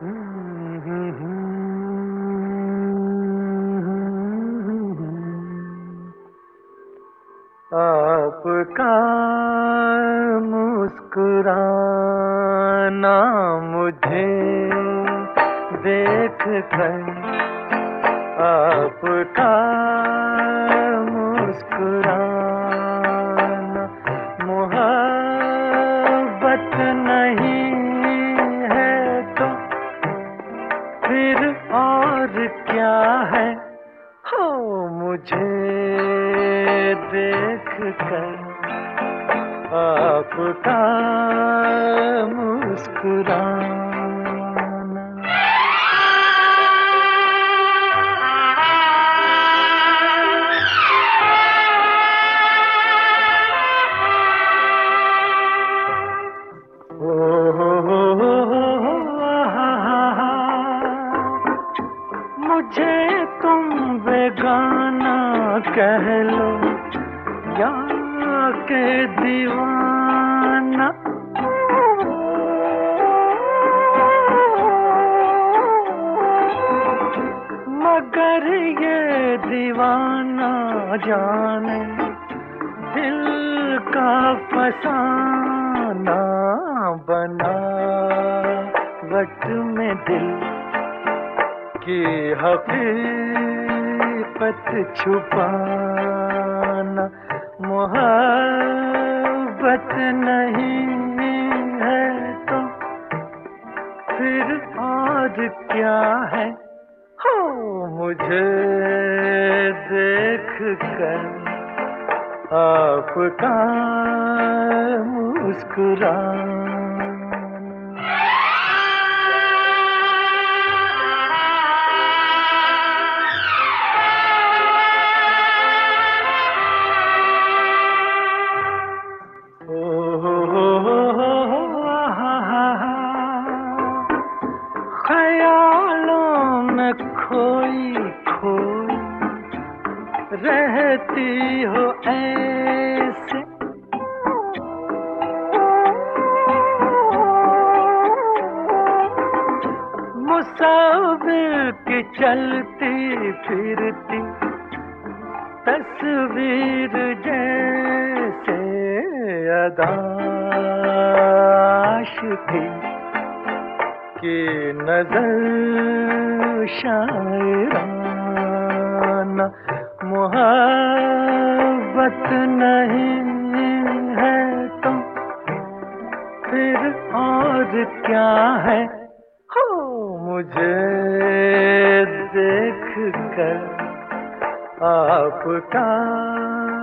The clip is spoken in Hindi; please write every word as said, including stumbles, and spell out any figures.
आपका मुस्कुराना मुझे देख कर, आपका मुस्कुराना मोहब्बत नहीं है तो फिर और क्या है। हो मुझे देख कर आपका मुस्कुराना। ओ हो हो हो हो मुझे तुम बेगाना कह लो या के दीवाना, मगर ये दीवाना जाने दिल का फसाना बना वट में दिल की हकीकत छुपाना। मोहब्बत नहीं है तो फिर और क्या है। हो मुझे देख कर आपका मुस्कुराना। ख्यालों में खोई खोई रहती हो ऐसे, मुसाफिर की चलती फिरती तस्वीर जैसे अदाश थी कि नजर शायराना। मोहब्बत नहीं है तो फिर और क्या है। हो मुझे देख कर आपका